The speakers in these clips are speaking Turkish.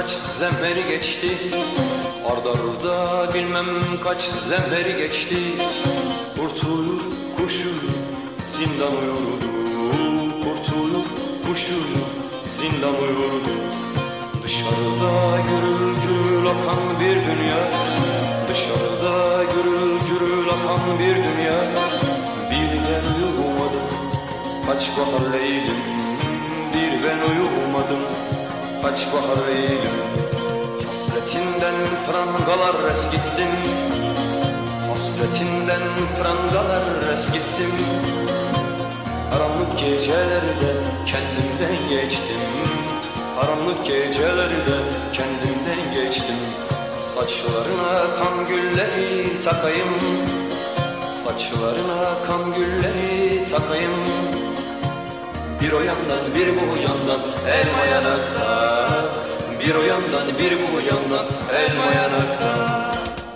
kaç zemheri geçti, arda arda bilmem kaç zemheri geçti. Kurtulur kuşu zindan uyurdu, kurtulur kuşu zindan uyurdu. Dışarıda gürül gürül akan bir dünya, dışarıda gürül gürül akan bir dünya. Bir ben uyumadım, kaç bahar leylim, bir ben uyumadım, kaç bahar leylim. Hasretinden prangalar eskittim, hasretinden prangalar eskittim. Karanlık gecelerde kendimden geçtim, karanlık gecelerde kendimden geçtim. Saçlarına kan gülleri takayım, saçlarına kan gülleri takayım. Bir o yandan bir bu yandan elma yanakta, bir o yandan bir bu yandan elma yanakta.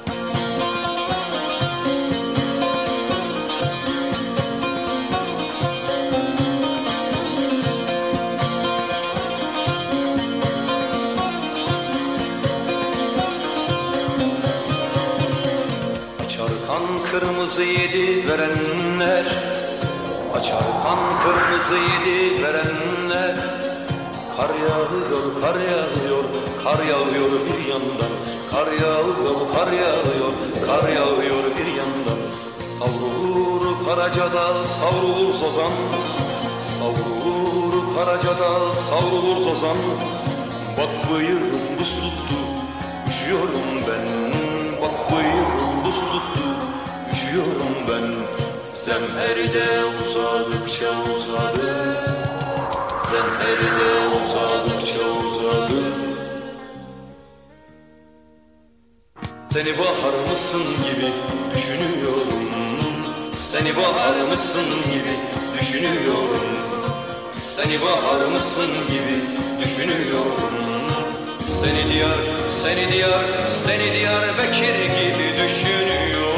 Açar kan kırmızı yedi verenler, açar kan kırmızı yedi verenler. Kar yağıyor, kar yağıyor, kar yağıyor bir yandan. Kar yağıyor, kar yağıyor, kar yağıyor bir yandan. Savrulur Karacadağ, savrulur Zozan. Savrulur Karacadağ, savrulur Zozan. Bak bıyığım buz tuttu, üşüyorum ben. Bak bıyığım buz tuttu, üşüyorum ben. Zemherde uzadıkça uzadı, zemherde uzadıkça uzadı. Seni bahar mısın gibi düşünüyorum, seni bahar mısın gibi düşünüyorum. Seni bahar mısın gibi düşünüyorum. Seni diyar, seni diyar, seni Diyarbakır gibi düşünüyorum.